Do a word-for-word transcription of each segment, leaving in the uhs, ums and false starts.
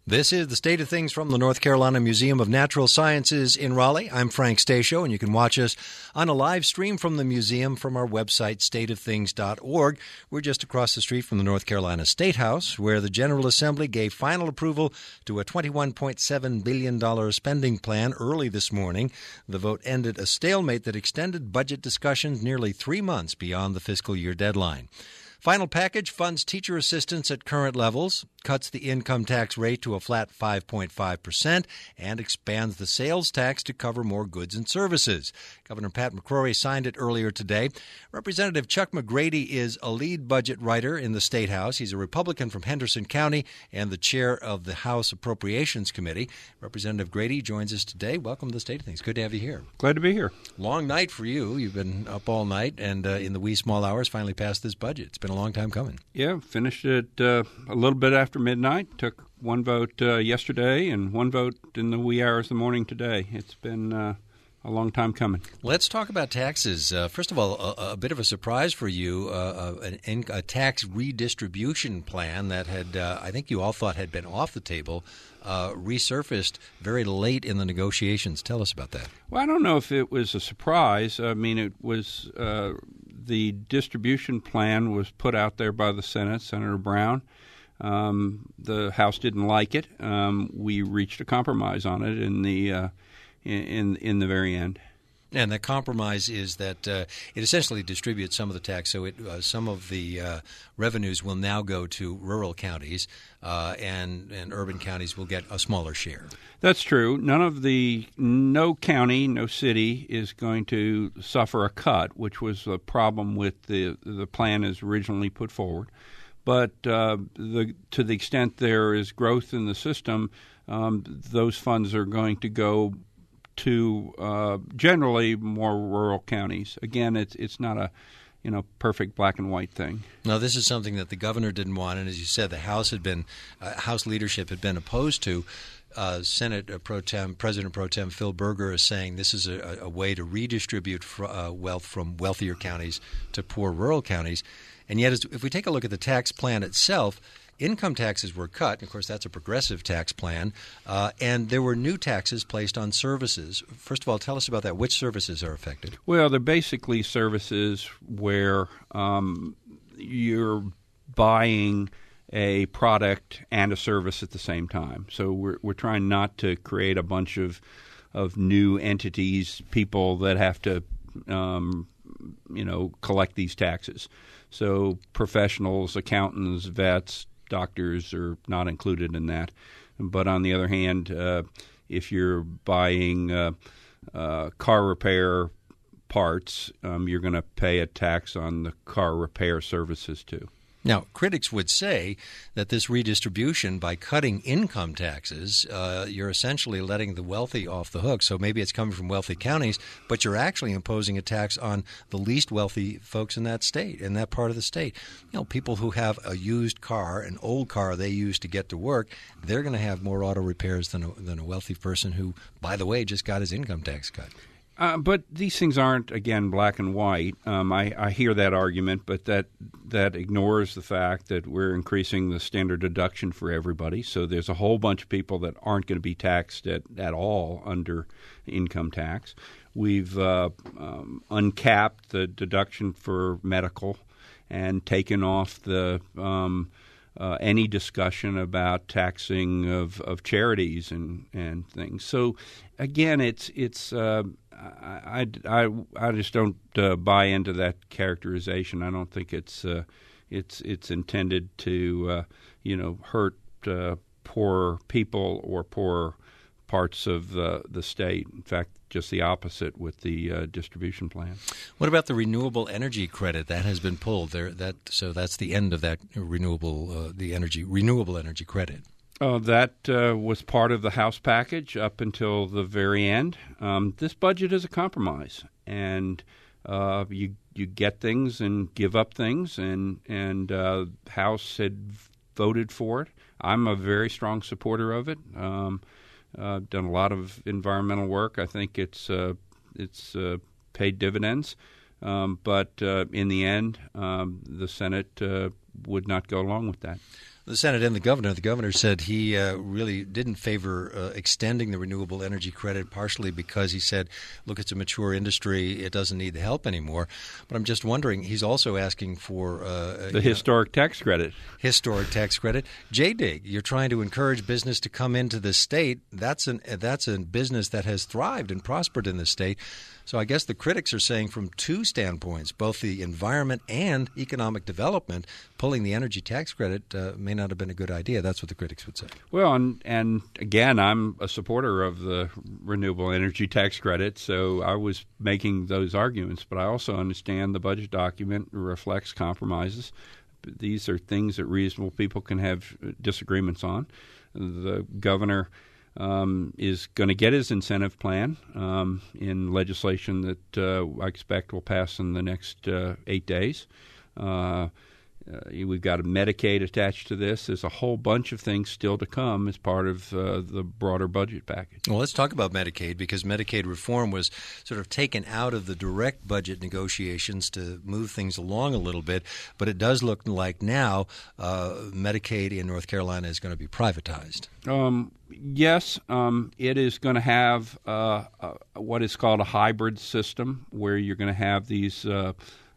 This is the State of Things from the North Carolina Museum of Natural Sciences in Raleigh. I'm Frank Stasio, and you can watch us on a live stream from the museum from our website, state of things dot org. We're just across the street from the North Carolina State House, where the General Assembly gave final approval to a twenty-one point seven billion dollars spending plan early this morning. The vote ended a stalemate that extended budget discussions nearly three months beyond the fiscal year deadline. Final package funds teacher assistants at current levels, cuts the income tax rate to a flat five point five percent, and expands the sales tax to cover more goods and services. Governor Pat McCrory signed it earlier today. Representative Chuck McGrady is a lead budget writer in the State House. He's a Republican from Henderson County and the chair of the House Appropriations Committee. Representative Grady joins us today. Welcome to the State of Things. Good to have you here. Glad to be here. Long night for you. You've been up all night and uh, in the wee small hours finally passed this budget. It's been a long time coming. Yeah, finished it uh, a little bit after midnight. Took one vote uh, yesterday and one vote in the wee hours of the morning today. It's been uh, a long time coming. Let's talk about taxes. Uh, first of all, a, a bit of a surprise for you, uh, a, a tax redistribution plan that had, uh, I think you all thought had been off the table, uh, resurfaced very late in the negotiations. Tell us about that. Well, I don't know if it was a surprise. I mean, it was uh, the distribution plan was put out there by the Senate, Senator Brown. Um, the House didn't like it. Um, we reached a compromise on it in the uh, in in the very end. And the compromise is that uh, it essentially distributes some of the tax, so it, uh, some of the uh, revenues will now go to rural counties, uh, and, and urban counties will get a smaller share. That's true. None of the no county, no city is going to suffer a cut, which was a problem with the the plan as originally put forward. But uh, the, to the extent there is growth in the system, um, those funds are going to go to uh, generally more rural counties. Again, it's it's not a you know perfect black and white thing. Now, this is something that the governor didn't want, and as you said, the House had been uh, House leadership had been opposed to. Uh, Senate uh, Pro Tem, President Pro Tem Phil Berger is saying this is a, a way to redistribute fr- uh, wealth from wealthier counties to poor rural counties. And yet, as, if we take a look at the tax plan itself, income taxes were cut. Of course, that's a progressive tax plan. Uh, and there were new taxes placed on services. First of all, tell us about that. Which services are affected? Well, they're basically services where um, you're buying a product and a service at the same time. So we're we're trying not to create a bunch of of new entities, people that have to um, you know collect these taxes. So professionals, accountants, vets, doctors are not included in that. But on the other hand, uh, if you're buying uh, uh, car repair parts, um, you're going to pay a tax on the car repair services too. Now, critics would say that this redistribution, by cutting income taxes, uh, you're essentially letting the wealthy off the hook. So maybe it's coming from wealthy counties, but you're actually imposing a tax on the least wealthy folks in that state, in that part of the state. You know, people who have a used car, an old car they use to get to work, they're going to have more auto repairs than a, than a wealthy person who, by the way, just got his income tax cut. Uh, but these things aren't, again, black and white. Um, I, I hear that argument, but that that ignores the fact that we're increasing the standard deduction for everybody. So there's a whole bunch of people that aren't going to be taxed at, at all under income tax. We've uh, um, uncapped the deduction for medical and taken off the um, uh, any discussion about taxing of, of charities and, and things. So again, it's it's. Uh, I, I, I just don't uh, buy into that characterization. I don't think it's uh, it's it's intended to uh, you know hurt uh, poor people or poor parts of the the state. In fact, just the opposite with the uh, distribution plan. What about the renewable energy credit that has been pulled there? That so that's the end of that renewable uh, the energy renewable energy credit. Uh, that uh, was part of the House package up until the very end. Um, this budget is a compromise, and uh, you you get things and give up things, and and uh, House had voted for it. I'm a very strong supporter of it. Um, uh, done a lot of environmental work. I think it's uh, it's uh, paid dividends, um, but uh, in the end, um, the Senate uh, would not go along with that. The Senate and the governor. The governor said he uh, really didn't favor uh, extending the renewable energy credit, partially because he said, look, it's a mature industry. It doesn't need the help anymore. But I'm just wondering, he's also asking for uh, the historic know, tax credit. Historic tax credit. J D I G, you're trying to encourage business to come into the state. That's an that's a business that has thrived and prospered in the state. So I guess the critics are saying from two standpoints, both the environment and economic development, pulling the energy tax credit uh, may not have been a good idea. That's what the critics would say. Well, and, and again, I'm a supporter of the renewable energy tax credit, so I was making those arguments. But I also understand the budget document reflects compromises. These are things that reasonable people can have disagreements on. The governor Um, is going to get his incentive plan um, in legislation that uh, I expect will pass in the next uh, eight days. Uh, uh, we've got a Medicaid attached to this. There's a whole bunch of things still to come as part of uh, the broader budget package. Well, let's talk about Medicaid, because Medicaid reform was sort of taken out of the direct budget negotiations to move things along a little bit. But it does look like now uh, Medicaid in North Carolina is going to be privatized. Um, yes, um, it is going to have uh, uh, what is called a hybrid system, where you're going to have these uh,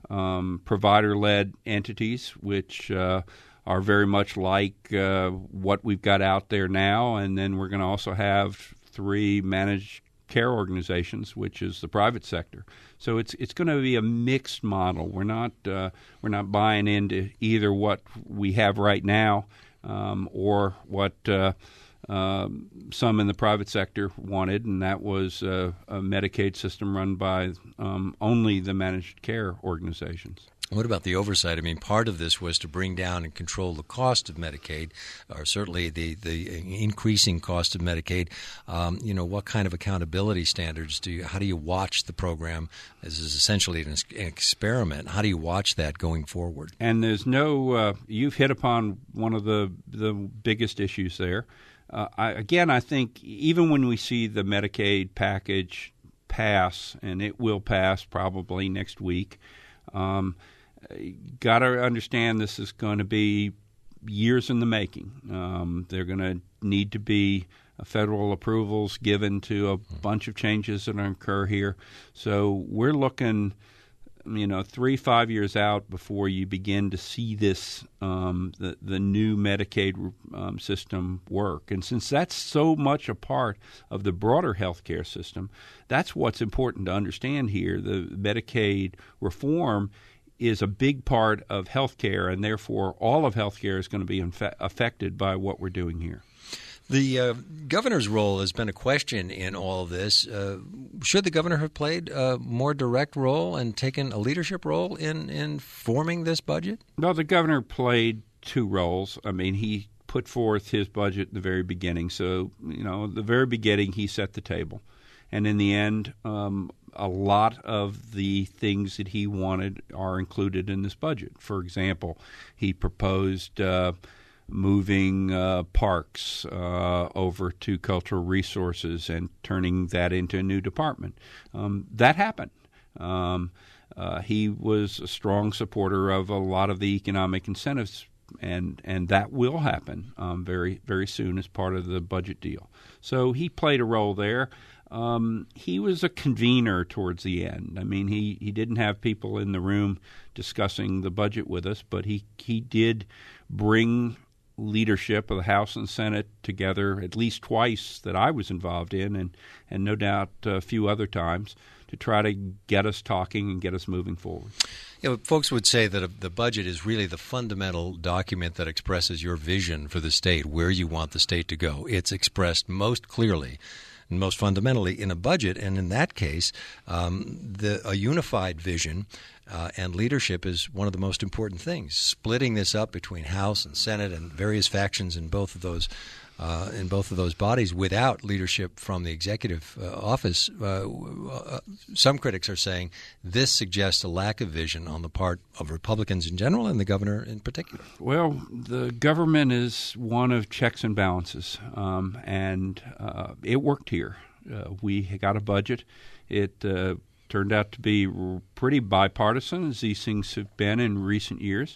um, provider-led entities, which uh, are very much like uh, what we've got out there now. And then we're going to also have three managed care organizations, which is the private sector. So it's it's going to be a mixed model. We're not uh, we're not buying into either what we have right now um, or what uh, uh, some in the private sector wanted, and that was uh, a Medicaid system run by um, only the managed care organizations. What about the oversight? I mean, part of this was to bring down and control the cost of Medicaid, or certainly the, the increasing cost of Medicaid. Um, you know, what kind of accountability standards do you, how do you watch the program? This is essentially an, an experiment. How do you watch that going forward? And there's no, uh, you've hit upon one of the, the biggest issues there. Uh, I, again, I think even when we see the Medicaid package pass, and it will pass probably next week, um, got to understand this is going to be years in the making. Um, they're going to need to be uh, federal approvals given to a bunch of changes that occur here. So we're looking, you know, three, five years out before you begin to see this, um, the, the new Medicaid um, system work. And since that's so much a part of the broader health care system, that's what's important to understand here. The Medicaid reform is a big part of health care, and therefore all of health care is going to be infe- affected by what we're doing here. The uh, governor's role has been a question in all of this. Uh, should the governor have played a more direct role and taken a leadership role in, in forming this budget? No, the governor played two roles. I mean, he put forth his budget at the very beginning. So, you know, at the very beginning, he set the table. And in the end, um, a lot of the things that he wanted are included in this budget. For example, he proposed uh, moving uh, parks uh, over to cultural resources and turning that into a new department. Um, that happened. Um, uh, he was a strong supporter of a lot of the economic incentives, and and that will happen um, very, very soon as part of the budget deal. So he played a role there. Um, he was a convener towards the end. I mean, he, he didn't have people in the room discussing the budget with us, but he, he did bring leadership of the House and Senate together at least twice that I was involved in, and, and no doubt a few other times, to try to get us talking and get us moving forward. You know, folks would say that a, the budget is really the fundamental document that expresses your vision for the state, where you want the state to go. It's expressed most clearly and most fundamentally in a budget, and in that case, um, the, a unified vision uh, and leadership is one of the most important things. Splitting this up between House and Senate and various factions in both of those uh, in both of those bodies without leadership from the executive uh, office, uh, uh, some critics are saying this suggests a lack of vision on the part of Republicans in general and the governor in particular. Well, the government is one of checks and balances, um, and uh, it worked here. Uh, we got a budget. It uh, turned out to be pretty bipartisan, as these things have been in recent years.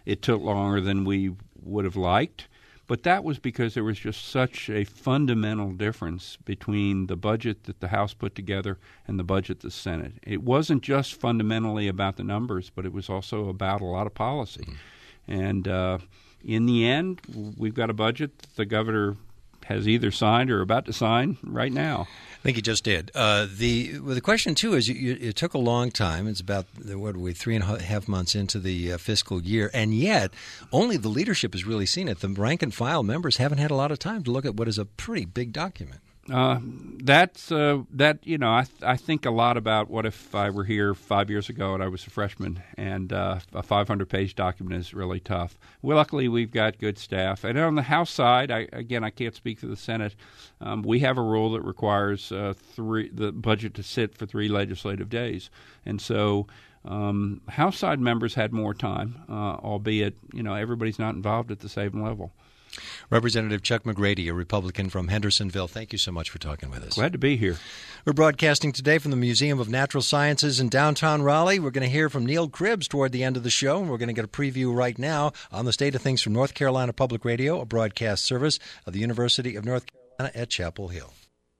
it took longer than we would have liked. But that was because there was just such a fundamental difference between the budget that the House put together and the budget the Senate. It wasn't just fundamentally about the numbers, but it was also about a lot of policy. Mm-hmm. And uh, in the end, we've got a budget that the governor has either signed or about to sign right now. I think he just did. Uh, the well, the question, too, is you, you, it took a long time. It's about, what are we, three and a half months into the uh, fiscal year, and yet only the leadership has really seen it. The rank-and-file members haven't had a lot of time to look at what is a pretty big document. Uh, that's uh, that you know I th- I think a lot about what if I were here five years ago and I was a freshman, and uh, a five hundred page document is really tough. Well, luckily we've got good staff, and on the House side, I, again I can't speak for the Senate. Um, we have a rule that requires uh, three the budget to sit for three legislative days, and so. Um, House side members had more time, uh, albeit you know everybody's not involved at the same level. Representative Chuck McGrady, a Republican from Hendersonville, thank you so much for talking with us. Glad to be here. We're broadcasting today from the Museum of Natural Sciences in downtown Raleigh. We're going to hear from Neil Cribbs toward the end of the show, and we're going to get a preview right now on the state of things from North Carolina Public Radio, a broadcast service of the University of North Carolina at Chapel Hill.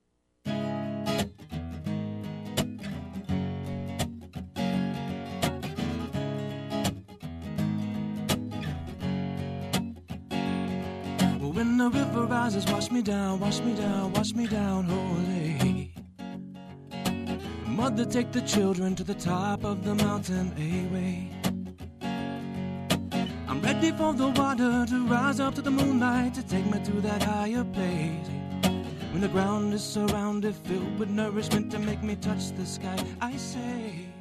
When the river rises, wash me down, wash me down, wash me down, holy. Mother, take the children to the top of the mountain, away. I'm ready for the water to rise up to the moonlight, to take me to that higher place. When the ground is surrounded, filled with nourishment to make me touch the sky, I say...